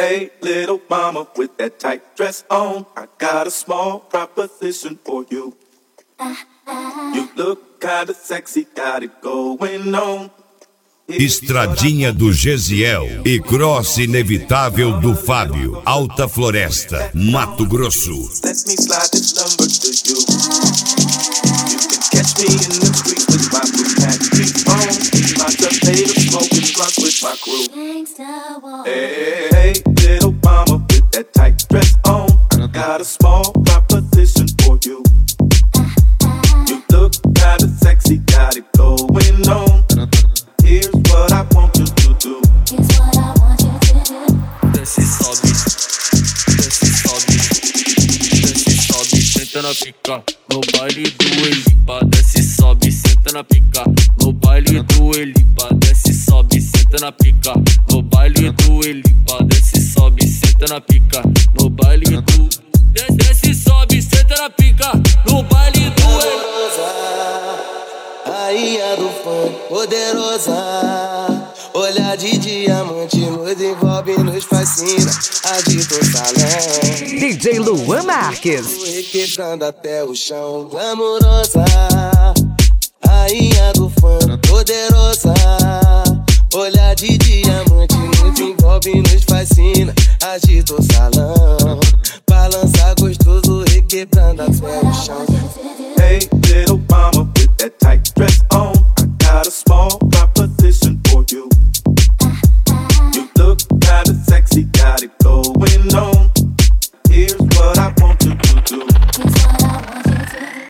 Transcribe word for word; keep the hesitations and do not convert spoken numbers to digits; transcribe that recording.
hey, little mama with that tight dress on, I got a small proposition for you. You look kinda sexy, got it going on. Estradinha do Gesiel e cross inevitável do Fábio, Alta Floresta, Mato Grosso. Let me slide this number to you. You can catch me in the street with my blue patch on. Contemplative smoking blunts with my crew. Hey, hey, little mama with that tight dress on, I got a small proposition for you. You look kinda sexy, got it going on. Here's what I want you to do. Here's what I want you to do. Desce, sobe, desce, sobe, desce, sobe, senta na pica. No baile do Elipa, desce, sobe, senta na pica. No baile do Elipa, desce, sobe, senta na pica. No baile do Elipa, desce, sobe, senta na pica. No baile do desce, sobe, senta na pica. No baile do Elipa. Rainha do funk, poderosa. Olhar de diamante, nos envolve, nos fascina. Agita o salão. D J Luan Marques. Requebrando até o chão. Glamourosa. Rainha do funk, poderosa.